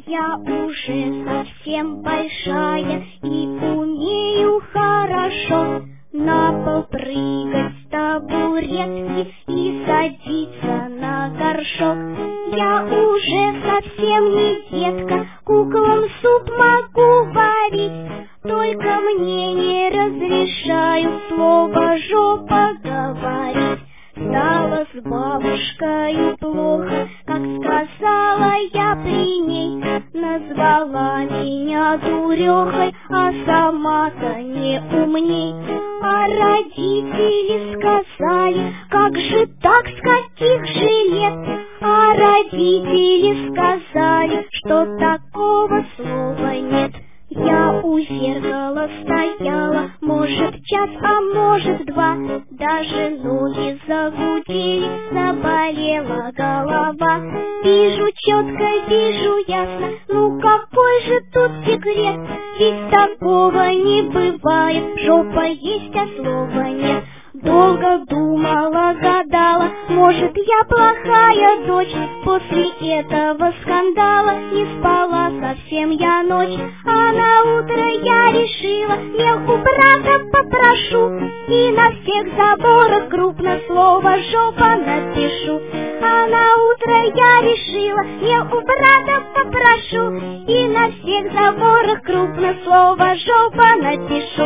Я уже совсем большая и умею хорошо на пол прыгать с табуретки и садиться на горшок. Я уже совсем не детка, куклам суп могу варить, только мне не разрешают слово «жопа» говорить. Стало с бабушкой плохо, как сказала я при ней, назвала меня дурехой, а сама-то не умней. А родители сказали, как же так, с каких же лет? А родители сказали, что такого слова нет. Я у зеркала стояла, может, час, а может, два, даже ноги загудели, заболела голова. Вижу четко, вижу ясно, ну какой же тут секрет? Ведь такого не бывает, жопа есть, а слова нет. Долго думала, гадала, может, я плохая дочь. После этого скандала не спала совсем я ночь. А на утро я решила, мел у брата попрошу, и на всех заборах крупно слово «жопа» напишу. А на утро я решила, мел у брата попрошу, и на всех заборах крупно слово «жопа» напишу.